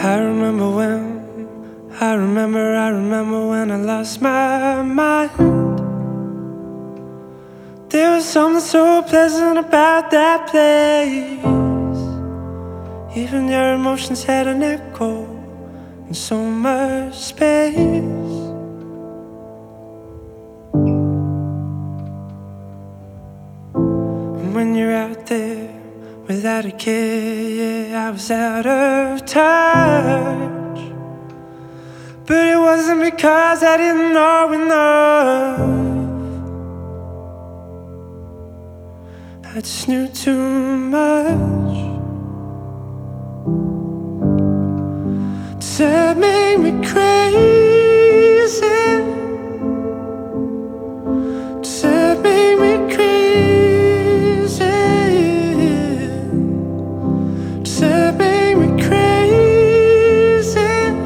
I remember when I lost my mind. There was something so pleasant about that place. Even your emotions had an echo in so much space. And when you're out there without a care, yeah, I was out of touch. But it wasn't because I didn't know enough. I just knew too much. Does that make me crazy? Does that make me crazy? Does that make me crazy?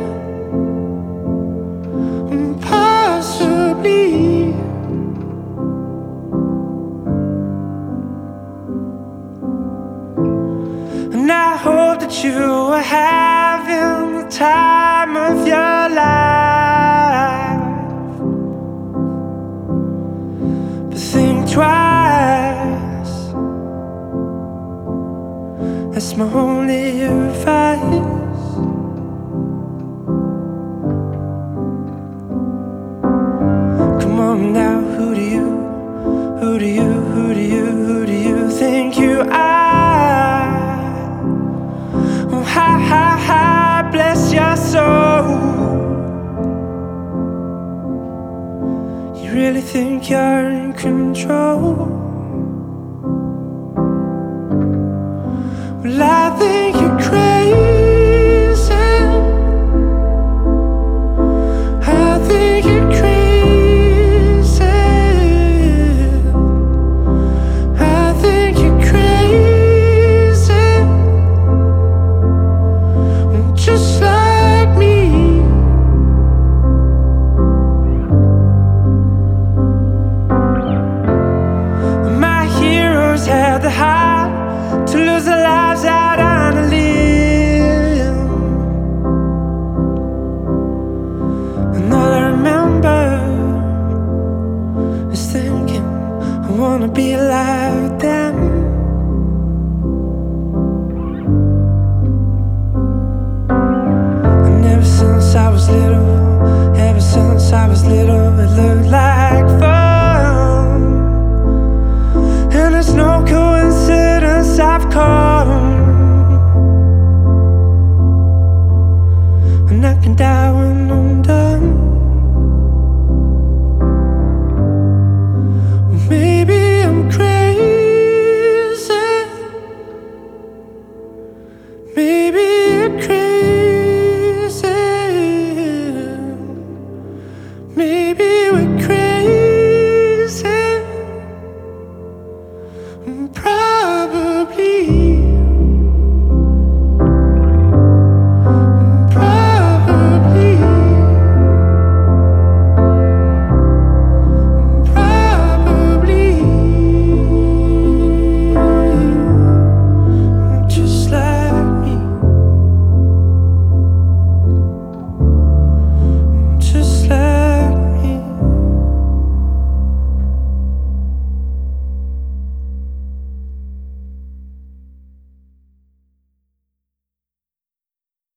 Possibly. And I hope that you are having the time of your life. But think twice. That's my only advice. Come on now, who do you think you are? Oh, hi, bless your soul. You really think you're in control? Well, I think you're crazy.